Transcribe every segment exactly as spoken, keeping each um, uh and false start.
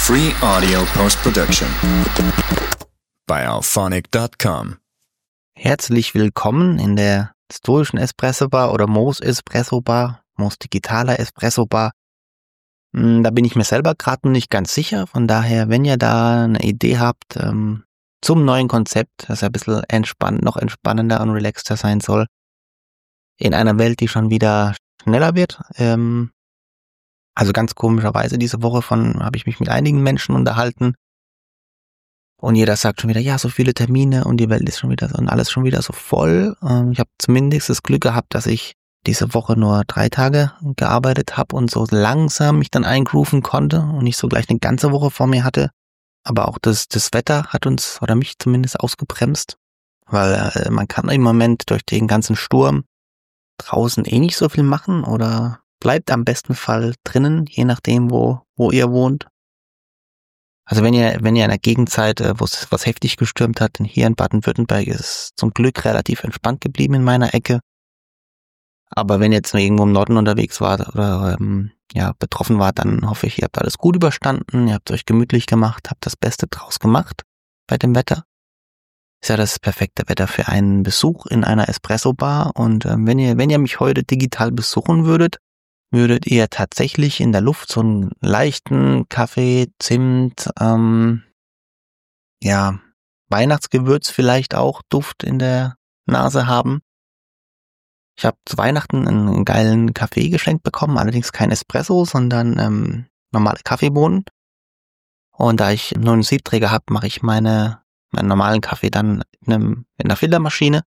Free Audio Post-Production bei auphonic Punkt com. Herzlich willkommen in der stoischen Espresso Bar oder Moos Espresso Bar, Moos digitaler Espresso Bar. Da bin ich mir selber gerade noch nicht ganz sicher, von daher, wenn ihr da eine Idee habt ähm, zum neuen Konzept, das ein bisschen entspannt, noch entspannender und relaxter sein soll, in einer Welt, die schon wieder schneller wird. Ähm, also ganz komischerweise diese Woche von habe ich mich mit einigen Menschen unterhalten und jeder sagt schon wieder, ja, so viele Termine und die Welt ist schon wieder so und alles schon wieder so voll. Ähm, ich habe zumindest das Glück gehabt, dass ich diese Woche nur drei Tage gearbeitet habe und so langsam mich dann eingrooven konnte und nicht so gleich eine ganze Woche vor mir hatte. Aber auch das, das Wetter hat uns, oder mich zumindest, ausgebremst, weil äh, man kann im Moment durch den ganzen Sturm draußen eh nicht so viel machen oder bleibt am besten Fall drinnen, je nachdem, wo wo ihr wohnt. Also wenn ihr wenn ihr in der Gegend seid, wo es was heftig gestürmt hat, denn hier in Baden-Württemberg ist es zum Glück relativ entspannt geblieben in meiner Ecke. Aber wenn ihr jetzt nur irgendwo im Norden unterwegs wart oder ähm, ja betroffen wart, dann hoffe ich, ihr habt alles gut überstanden, ihr habt euch gemütlich gemacht, habt das Beste draus gemacht bei dem Wetter. Ist ja das perfekte Wetter für einen Besuch in einer Espresso-Bar. Und ähm, wenn ihr wenn ihr mich heute digital besuchen würdet, würdet ihr tatsächlich in der Luft so einen leichten Kaffee, Zimt, ähm, ja, Weihnachtsgewürz vielleicht auch, Duft in der Nase haben. Ich habe zu Weihnachten einen geilen Kaffee geschenkt bekommen, allerdings kein Espresso, sondern ähm, normale Kaffeebohnen. Und da ich nur einen Siebträger habe, mache ich meine meinen normalen Kaffee dann in, einem, in einer Filtermaschine.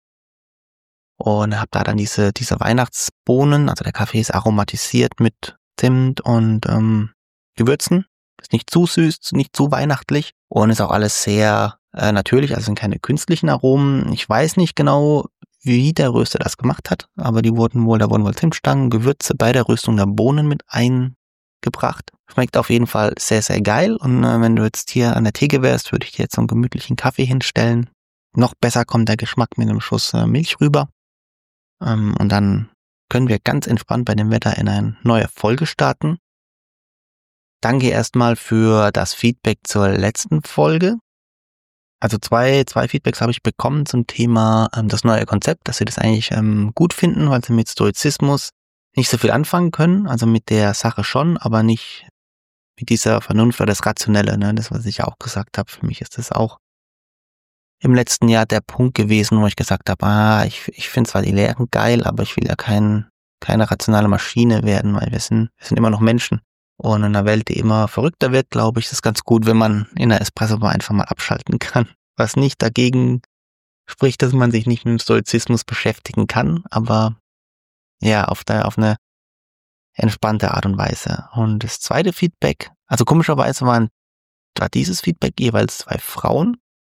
Und habe da dann diese diese Weihnachtsbohnen, also der Kaffee ist aromatisiert mit Zimt und ähm, Gewürzen. Ist nicht zu süß, nicht zu weihnachtlich und ist auch alles sehr äh, natürlich, also sind keine künstlichen Aromen. Ich weiß nicht genau, wie der Röster das gemacht hat, aber die wurden wohl, da wurden wohl Zimtstangen, Gewürze bei der Röstung der Bohnen mit eingebracht. Schmeckt auf jeden Fall sehr, sehr geil. Und äh, wenn du jetzt hier an der Theke wärst, würde ich dir jetzt so einen gemütlichen Kaffee hinstellen. Noch besser kommt der Geschmack mit einem Schuss äh, Milch rüber. Ähm, und dann können wir ganz entspannt bei dem Wetter in eine neue Folge starten. Danke erstmal für das Feedback zur letzten Folge. Also zwei zwei Feedbacks habe ich bekommen zum Thema ähm, das neue Konzept, dass sie das eigentlich ähm, gut finden, weil sie mit Stoizismus nicht so viel anfangen können. Also mit der Sache schon, aber nicht mit dieser Vernunft oder das Rationelle. Ne? Das, was ich auch gesagt habe, für mich ist das auch im letzten Jahr der Punkt gewesen, wo ich gesagt habe, ah, ich, ich finde zwar die Lehren geil, aber ich will ja kein, keine rationale Maschine werden, weil wir sind, wir sind immer noch Menschen. Und in einer Welt, die immer verrückter wird, glaube ich, ist es ganz gut, wenn man in der Espresso-Bar einfach mal abschalten kann. Was nicht dagegen spricht, dass man sich nicht mit dem Stoizismus beschäftigen kann, aber ja, auf der, auf eine entspannte Art und Weise. Und das zweite Feedback, also komischerweise waren da dieses Feedback jeweils zwei Frauen.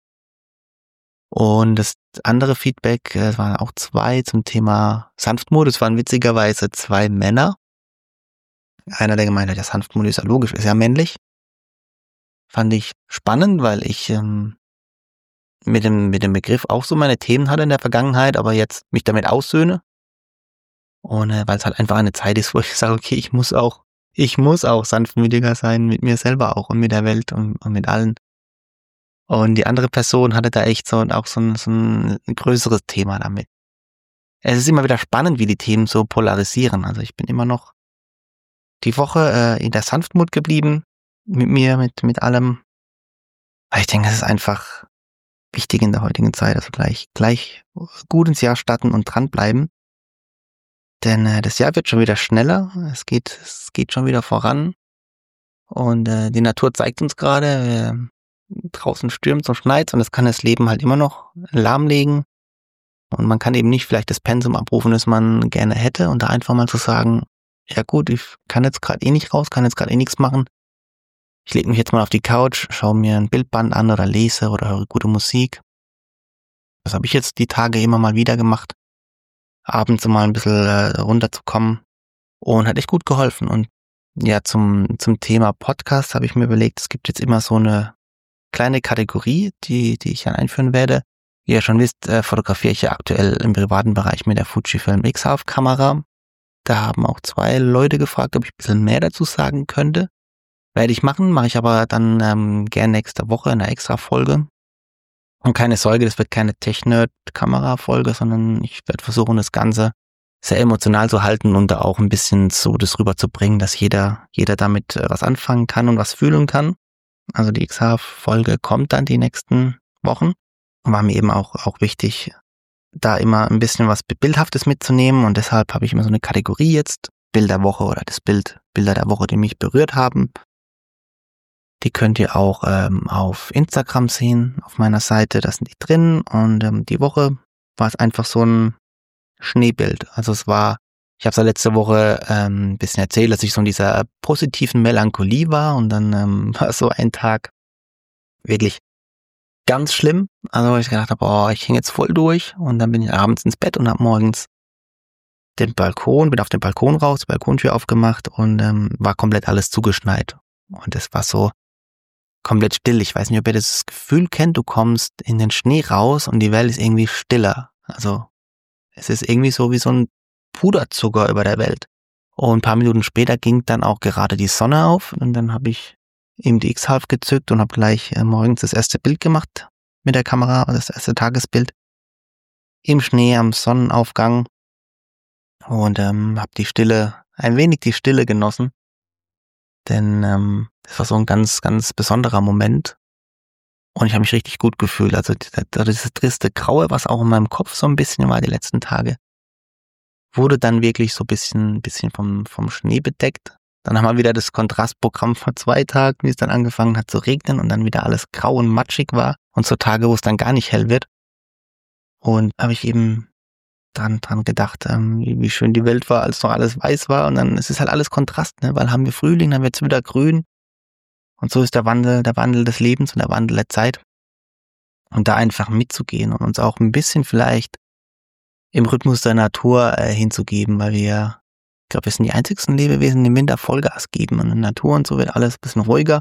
Und das andere Feedback, es waren auch zwei zum Thema Sanftmut. Es waren witzigerweise zwei Männer. Einer, der gemeint hat, ja, Sanftmut ist ja logisch, ist ja männlich. Fand ich spannend, weil ich ähm, mit dem mit dem Begriff auch so meine Themen hatte in der Vergangenheit, aber jetzt mich damit aussöhne. Und äh, weil es halt einfach eine Zeit ist, wo ich sage, okay, ich muss auch, ich muss auch sanftmütiger sein, mit mir selber auch und mit der Welt und, und mit allen. Und die andere Person hatte da echt so auch so ein, so ein größeres Thema damit. Es ist immer wieder spannend, wie die Themen so polarisieren. Also ich bin immer noch die Woche äh, in der Sanftmut geblieben, mit mir, mit mit allem. Weil ich denke, es ist einfach wichtig in der heutigen Zeit, also gleich gleich gut ins Jahr starten und dranbleiben. Denn äh, das Jahr wird schon wieder schneller, es geht es geht schon wieder voran. Und äh, die Natur zeigt uns gerade, äh, draußen stürmt und schneit und das kann das Leben halt immer noch lahmlegen. Und man kann eben nicht vielleicht das Pensum abrufen, das man gerne hätte und da einfach mal zu sagen, ja gut, ich kann jetzt gerade eh nicht raus, kann jetzt gerade eh nichts machen. Ich lege mich jetzt mal auf die Couch, schaue mir ein Bildband an oder lese oder höre gute Musik. Das habe ich jetzt die Tage immer mal wieder gemacht, abends mal ein bisschen äh, runterzukommen und hat echt gut geholfen. Und ja, zum zum Thema Podcast habe ich mir überlegt, es gibt jetzt immer so eine kleine Kategorie, die die ich dann einführen werde. Wie ihr schon wisst, äh, fotografiere ich ja aktuell im privaten Bereich mit der Fujifilm X-H-Kamera. Da haben auch zwei Leute gefragt, ob ich ein bisschen mehr dazu sagen könnte. Werde ich machen, mache ich aber dann ähm, gern nächste Woche in einer extra Folge. Und keine Sorge, das wird keine Tech-Nerd-Kamera-Folge, sondern ich werde versuchen, das Ganze sehr emotional zu halten und da auch ein bisschen so das rüberzubringen, dass jeder, jeder damit äh, was anfangen kann und was fühlen kann. Also die X H-Folge kommt dann die nächsten Wochen. War mir eben auch, auch wichtig, da immer ein bisschen was Bildhaftes mitzunehmen und deshalb habe ich immer so eine Kategorie jetzt, Bild der Woche oder das Bild, Bilder der Woche, die mich berührt haben. Die könnt ihr auch ähm, auf Instagram sehen, auf meiner Seite, da sind die drin und ähm, die Woche war es einfach so ein Schneebild. Also es war, ich habe es ja letzte Woche ähm, ein bisschen erzählt, dass ich so in dieser positiven Melancholie war und dann ähm, war so ein Tag wirklich ganz schlimm. Also ich gedacht habe, oh, ich hänge jetzt voll durch und dann bin ich abends ins Bett und habe morgens den Balkon, bin auf den Balkon raus, die Balkontür aufgemacht und ähm, war komplett alles zugeschneit. Und es war so komplett still. Ich weiß nicht, ob ihr das Gefühl kennt, du kommst in den Schnee raus und die Welt ist irgendwie stiller. Also es ist irgendwie so wie so ein Puderzucker über der Welt. Und ein paar Minuten später ging dann auch gerade die Sonne auf und dann habe ich eben die X H gezückt und habe gleich äh, morgens das erste Bild gemacht mit der Kamera, das erste Tagesbild im Schnee am Sonnenaufgang und ähm, habe die Stille, ein wenig die Stille genossen, denn ähm, das war so ein ganz, ganz besonderer Moment und ich habe mich richtig gut gefühlt. Also dieses triste Graue, was auch in meinem Kopf so ein bisschen war die letzten Tage, wurde dann wirklich so ein bisschen, bisschen vom, vom Schnee bedeckt. Dann haben wir wieder das Kontrastprogramm vor zwei Tagen, wie es dann angefangen hat zu regnen und dann wieder alles grau und matschig war und so Tage, wo es dann gar nicht hell wird. Und habe ich eben dran, dran gedacht, ähm, wie, wie schön die Welt war, als noch alles weiß war und dann ist es halt alles Kontrast, ne? Weil haben wir Frühling, dann wird es wieder grün und so ist der Wandel, der Wandel des Lebens und der Wandel der Zeit. Und da einfach mitzugehen und uns auch ein bisschen vielleicht im Rhythmus der Natur äh, hinzugeben, weil wir Ich glaube, wir sind die einzigsten Lebewesen, die im Winter Vollgas geben. Und in der Natur und so wird alles ein bisschen ruhiger.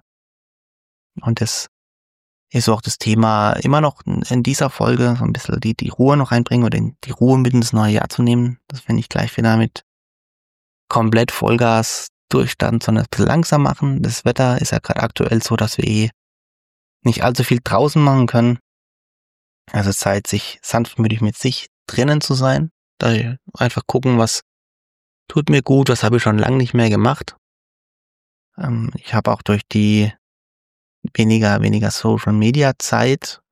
Und das ist auch das Thema immer noch in dieser Folge, so ein bisschen die, die Ruhe noch reinbringen oder die Ruhe mit ins neue Jahr zu nehmen. Das will ich gleich wieder mit komplett Vollgas Durchstand, sondern ein bisschen langsam machen. Das Wetter ist ja gerade aktuell so, dass wir eh nicht allzu viel draußen machen können. Also Zeit, sich sanftmütig mit sich drinnen zu sein. Da einfach gucken, was tut mir gut, was habe ich schon lange nicht mehr gemacht. Ähm, ich habe auch durch die weniger weniger Social Media Zeit,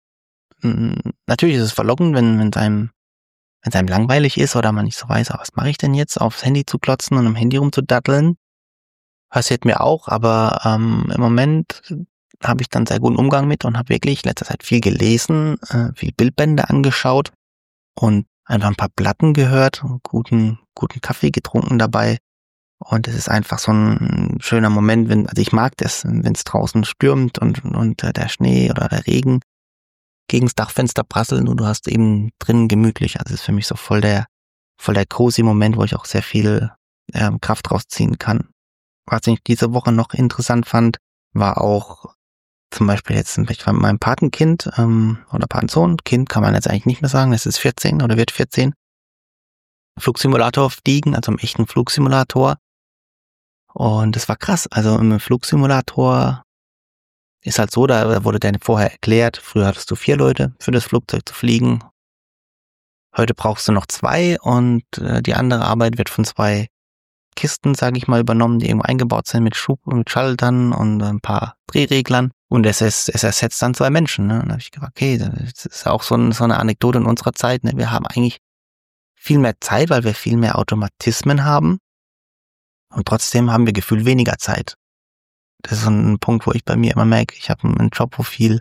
mh, natürlich ist es verlockend, wenn wenn es einem wenn es einem langweilig ist oder man nicht so weiß, ah, was mache ich denn jetzt, aufs Handy zu klotzen und am Handy rumzudatteln. Passiert mir auch, aber ähm, im Moment habe ich dann sehr guten Umgang mit und habe wirklich letzter Zeit viel gelesen, äh, viel Bildbände angeschaut und einfach ein paar Platten gehört, guten guten Kaffee getrunken dabei. Und es ist einfach so ein schöner Moment, wenn, also ich mag das, wenn es draußen stürmt und, und der Schnee oder der Regen gegens Dachfenster prasseln und du hast eben drinnen gemütlich. Also es ist für mich so voll der, voll der cozy Moment, wo ich auch sehr viel ähm, Kraft rausziehen kann. Was ich diese Woche noch interessant fand, war auch zum Beispiel jetzt mit meinem Patenkind ähm, oder Patensohn, Kind kann man jetzt eigentlich nicht mehr sagen, es ist vierzehn oder wird vierzehn, Flugsimulator fliegen, also im echten Flugsimulator. Und das war krass. Also im Flugsimulator ist halt so, da wurde dir vorher erklärt, früher hattest du vier Leute für das Flugzeug zu fliegen. Heute brauchst du noch zwei und äh, die andere Arbeit wird von zwei Kisten, sage ich mal, übernommen, die irgendwo eingebaut sind mit Schub und mit Schaltern und ein paar Drehreglern. Und es, ist, es ersetzt dann zwei Menschen. Ne? Und da habe ich gedacht, okay, das ist auch so, ein, so eine Anekdote in unserer Zeit. Ne? Wir haben eigentlich viel mehr Zeit, weil wir viel mehr Automatismen haben. Und trotzdem haben wir gefühlt weniger Zeit. Das ist so ein Punkt, wo ich bei mir immer merke, ich habe einen Job, wo viel,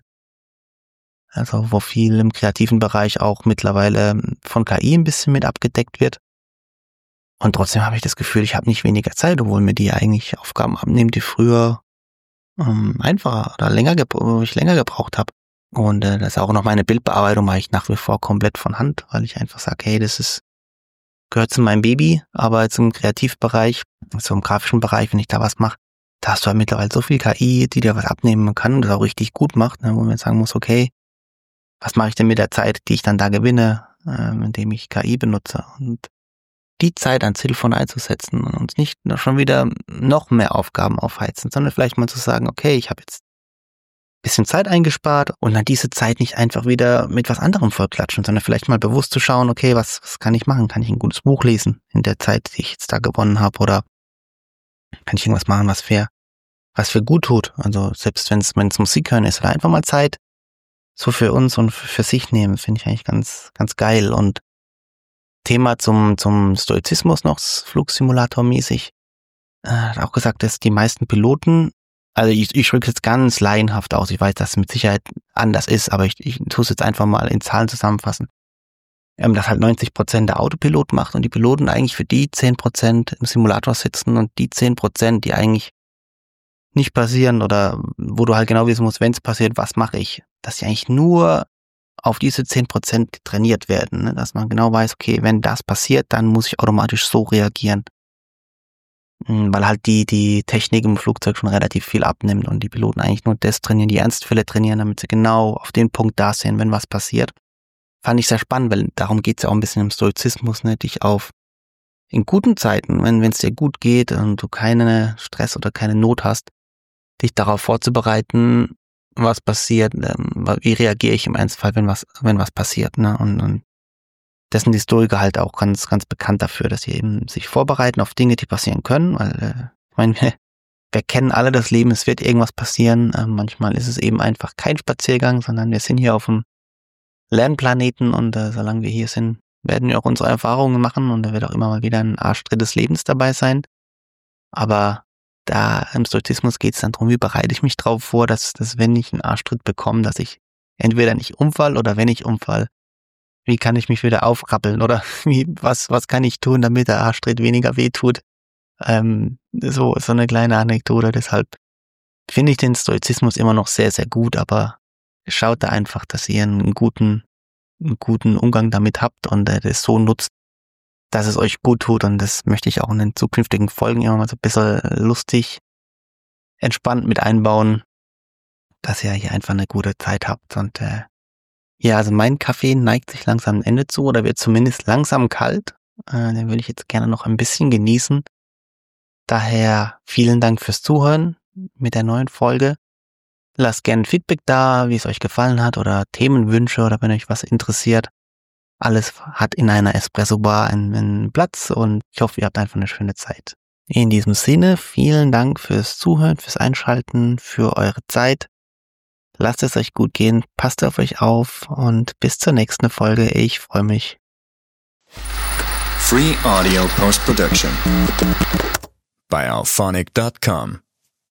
also wo viel im kreativen Bereich auch mittlerweile von K I ein bisschen mit abgedeckt wird. Und trotzdem habe ich das Gefühl, ich habe nicht weniger Zeit, obwohl mir die eigentlich Aufgaben abnehmen, die früher ähm, einfacher oder länger, wo ich länger gebraucht habe. Und äh, das ist auch noch meine Bildbearbeitung, mache ich nach wie vor komplett von Hand, weil ich einfach sage, hey, das ist gehört zu meinem Baby, aber jetzt im Kreativbereich, so im grafischen Bereich, wenn ich da was mache, da hast du halt mittlerweile so viel K I, die dir was abnehmen kann und das auch richtig gut macht, ne, wo man jetzt sagen muss, okay, was mache ich denn mit der Zeit, die ich dann da gewinne, äh, indem ich K I benutze? Und die Zeit ans Telefon einzusetzen und uns nicht schon wieder noch mehr Aufgaben aufheizen, sondern vielleicht mal zu sagen, okay, ich habe jetzt ein bisschen Zeit eingespart und dann diese Zeit nicht einfach wieder mit was anderem vollklatschen, sondern vielleicht mal bewusst zu schauen, okay, was, was kann ich machen? Kann ich ein gutes Buch lesen in der Zeit, die ich jetzt da gewonnen habe, oder kann ich irgendwas machen, was für, was für gut tut? Also selbst wenn es wenn es Musik hören ist, oder einfach mal Zeit so für uns und für sich nehmen, finde ich eigentlich ganz, ganz geil. Und Thema zum, zum Stoizismus noch, Flugsimulator-mäßig, äh, hat auch gesagt, dass die meisten Piloten, also ich, ich drücke es jetzt ganz laienhaft aus, ich weiß, dass es mit Sicherheit anders ist, aber ich, ich tue es jetzt einfach mal in Zahlen zusammenfassen, ähm, dass halt neunzig Prozent der Autopilot macht und die Piloten eigentlich für die zehn Prozent im Simulator sitzen und die zehn Prozent, die eigentlich nicht passieren oder wo du halt genau wissen musst, wenn es passiert, was mache ich, dass die eigentlich nur auf diese zehn Prozent trainiert werden, ne? Dass man genau weiß, okay, wenn das passiert, dann muss ich automatisch so reagieren. Weil halt die, die Technik im Flugzeug schon relativ viel abnimmt und die Piloten eigentlich nur das trainieren, die Ernstfälle trainieren, damit sie genau auf den Punkt da sind, wenn was passiert. Fand ich sehr spannend, weil darum geht's ja auch ein bisschen im Stoizismus, ne? Dich auf in guten Zeiten, wenn es dir gut geht und du keinen Stress oder keine Not hast, dich darauf vorzubereiten, was passiert, ähm, wie reagiere ich im Ernstfall, wenn was, wenn was passiert, ne? Und, und das sind die Stoiker halt auch ganz, ganz bekannt dafür, dass sie eben sich vorbereiten auf Dinge, die passieren können, weil, äh, ich meine, wir, wir kennen alle das Leben, es wird irgendwas passieren, äh, manchmal ist es eben einfach kein Spaziergang, sondern wir sind hier auf dem Lernplaneten und äh, solange wir hier sind, werden wir auch unsere Erfahrungen machen und da wird auch immer mal wieder ein Arschtritt des Lebens dabei sein, aber da im Stoizismus geht es dann darum, wie bereite ich mich drauf vor, dass, dass wenn ich einen Arschtritt bekomme, dass ich entweder nicht umfall oder wenn ich umfall, wie kann ich mich wieder aufrappeln oder wie, was, was kann ich tun, damit der Arschtritt weniger wehtut. Ähm, so, so eine kleine Anekdote, deshalb finde ich den Stoizismus immer noch sehr, sehr gut, aber schaut da einfach, dass ihr einen guten, einen guten Umgang damit habt und äh, das so nutzt, dass es euch gut tut, und das möchte ich auch in den zukünftigen Folgen immer mal so ein bisschen lustig, entspannt mit einbauen, dass ihr hier einfach eine gute Zeit habt. Und äh, ja, also mein Kaffee neigt sich langsam am Ende zu oder wird zumindest langsam kalt. Äh, den würde ich jetzt gerne noch ein bisschen genießen. Daher vielen Dank fürs Zuhören mit der neuen Folge. Lasst gerne Feedback da, wie es euch gefallen hat oder Themenwünsche oder wenn euch was interessiert. Alles hat in einer Espresso-Bar einen, einen Platz und ich hoffe, ihr habt einfach eine schöne Zeit. In diesem Sinne, vielen Dank fürs Zuhören, fürs Einschalten, für eure Zeit. Lasst es euch gut gehen, passt auf euch auf und bis zur nächsten Folge. Ich freue mich. Free Audio Post Production by alphonic dot com